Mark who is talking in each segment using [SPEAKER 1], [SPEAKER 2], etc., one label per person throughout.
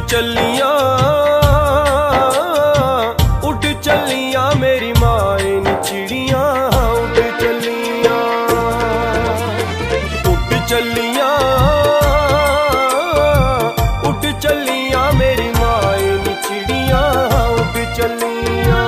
[SPEAKER 1] चलियां उड़ चलियां मेरी माए नी चिड़ियां उड़ चलियां उड़ चलियां उड़ चलियां मेरी माए नी चिड़ियां उड़ चलियां।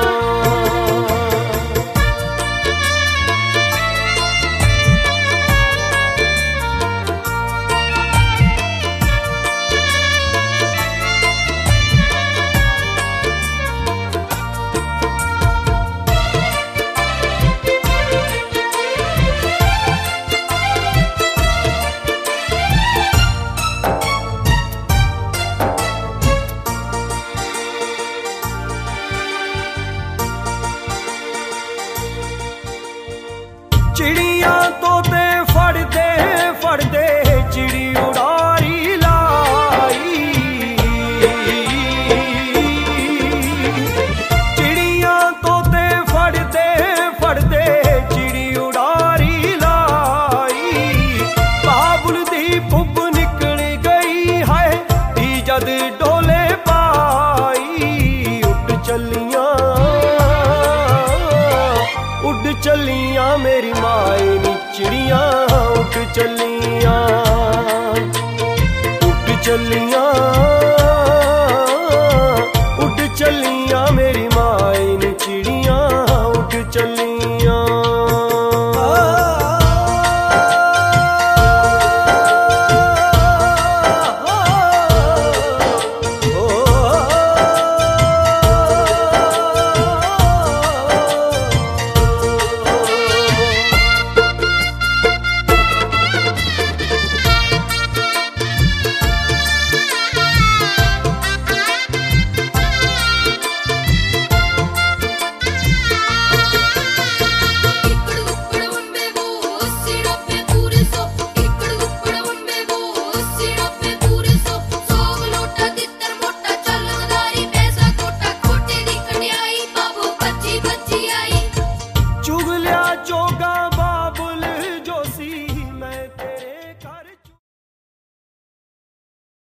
[SPEAKER 1] चिड़ियां तोते फड़दे फड़दे चिड़ी उड़ारी लाई, चिड़ियां तोते फड़दे फड़दे चिड़ी उड़ारी लाई। बाबुल दी पुब निकल गई है दी जद डोले पाई। उड़ चलियां उड़ चलियां मेरी माए नी चिड़ियां उड़ चलियां उड़ चलियां